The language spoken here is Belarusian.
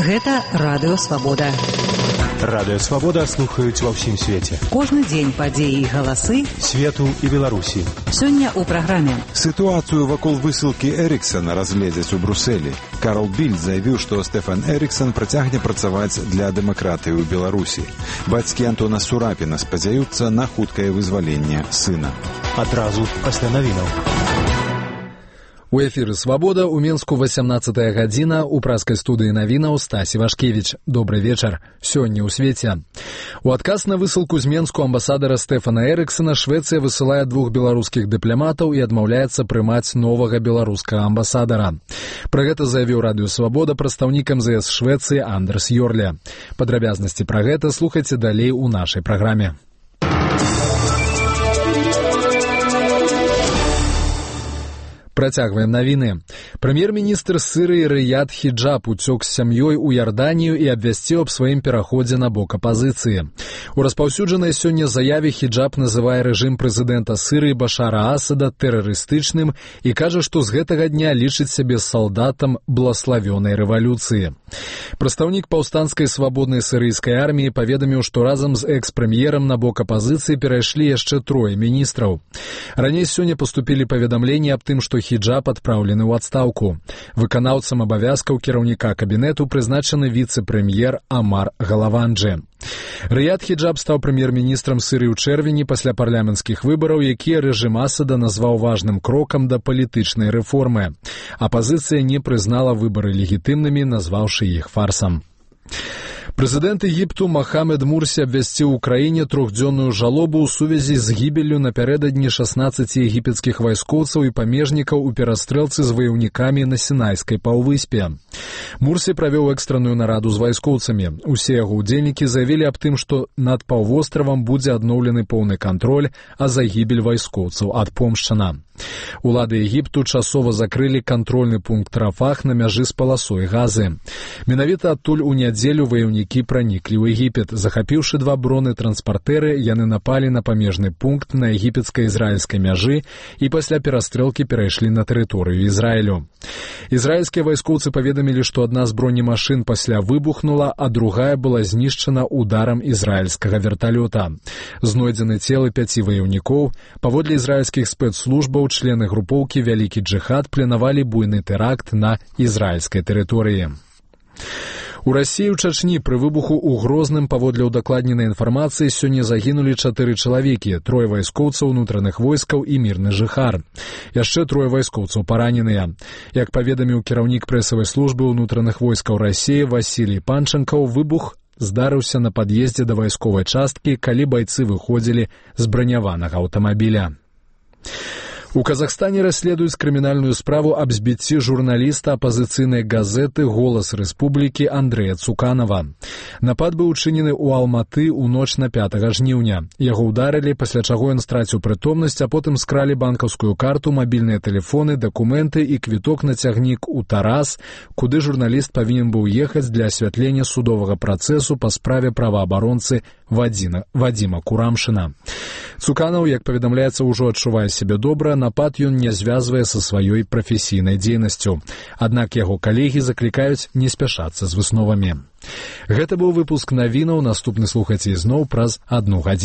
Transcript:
Гэта Радыё Свабода. Радыё Свабода слухаюць ва ўсім свеце. Кожны дзень падзеі і галасы свету і Беларусі. Сёння ў праграме. Сітуацыю вакол высылкі Эріксана разгледзяць у Брусэлі. Карл Більд заявіў, што Стэфан Эріксан працягне працаваць для дэмакратыі ў Беларусі. Бацькі Антона Сурапіна спадзяюцца на хуткае вызваленне сына. Адразу пасля навінаў. У эфіры «Свабода» у Менску 18-я гадзіна, у праскай студыі навінаў Стасі Вашкевіч. Добры вечар. Сёння ў свеце. У адказ на высылку з Менску амбасадара Стэфана Эріксана Швецыя высылае 2 беларускіх дыпламатаў і адмаўляецца прымаць новага беларускага амбасадара. Пра гэта заявіў Радыё Свабода прадстаўнік МЗС Швецыі Андерс Йорле. Падрабязнасці пра гэта слухайце далей у нашай праграме. Працягваем навіны. Прэм'ер-міністр Сірыі Рыяд Хіджаб уцёк з сям'ёй у Ярданію і абвясціў аб сваім пераходзе на бок апазіцыі. У распаўсюджанай сёння заяве Хіджаб называе рэжым прэзідэнта Сірыі Башара Асада тэрарыстычным і кажа, што з гэтага дня лічыць сябе салдатам блаславёнай рэвалюцыі. Прадстаўнік паўстанцкай свабоднай сірыйскай арміі паведаміў, што разам з экс-прэм'ерам на бок апазіцыі перайшлі яшчэ 3 міністраў. Раней сёння паступілі паведамленні аб тым, што Хіджаб адпраўлены ў адстаўку. Выканаўцам абавязкаў кіраўніка кабінету прызначаны віцэ-прэм'ер Амар Галаванджы. Рыяд Хіджаб стаў прэм'ер-міністрам Сірыі ў чэрвені пасля парламенцкіх выбараў, якія рэжым Асада назваў важным крокам да палітычнай рэформы. Апазіцыя не прызнала выбары легітымнымі, назваўшы іх фарсам. Прэзідэнт Егіпту Махамед Мурсі абвясціў у краіне 3-дзённую жалобу ў сувязі з гібеллю напярэдадні 16 егіпецкіх вайскоўцаў і памежнікаў у перастрэлцы з ваяўнікамі на Сінайскай паўвыспе. Мурсі правёў экстранную нараду з вайскоўцамі. Усе яго ўдзельнікі заявілі аб тым, што над паўвостравам будзе адноўлены поўны кантроль, а загібель вайскоўцаў адпомшчана. Улады Егіпту часова закрылі кантрольны пункт Рафах на мяжы з паласой Газы. Менавіта адтуль у нядзелю ваяўнікі праніклі ў Егіпет. Захапіўшы 2 бронетранспартэры, яны напалі на памежны пункт на егіпецка-ізраільскай мяжы і пасля перастрэлкі перайшлі на тэрыторыю Ізраілю. Ізраільскія вайскоўцы паведамілі, што адна з бронемашын пасля выбухнула, а другая была знішчана ударам ізраільскага верталёта. Знойдзены целы 5 ваяўнікоў. Паводле ізраільскіх спецслужбаў, члены групоўкі «Вялікі джыхад» планавалі буйны тэракт на ізраільскай тэрыторыі. У Расіі ў Чачні пры выбуху ў Грозным, паводле ўдакладненай інфармацыі, сёння загінулі 4 чалавекі, 3 вайскоўцаў унутраных войскаў і мірны жыхар. Яшчэ 3 вайскоўцаў параненыя. Як паведаміў кіраўнік прэсавай службы ўнутраных войскаў Расіі Васілій Панчанкаў, выбух здарыўся на пад'ездзе да вайсковай часткі, калі байцы выходзілі з браняванага аўтамабіля. У Казахстане расследуюць крымінальную справу аб збіцці журналіста апазіцыйнай газеты «Голас Рэспублікі» Андрэя Цуканава. Напад быў учынены ў Алматы ў ноч на 5 жніўня. Яго ўдарылі, пасля чаго ён страціў прытомнасць, а потым скралі банкаўскую карту, мабільныя тэлефоны, дакументы і квіток на цягнік у Тарас, куды журналіст павінен быў ехаць для асвятлення судовага працэсу па справе праваабаронцы Вадзіма Курамшына. Цуканаў, як паведамляецца, ужо адчувае сябе добра, напад ён не звязвае са сваёй прафесійнай дзейнасцю. Аднак яго калегі заклікаюць не спяшацца з высновамі. Гэта быў выпуск навінаў, наступны слухайце ізноў праз 1 гадзіну.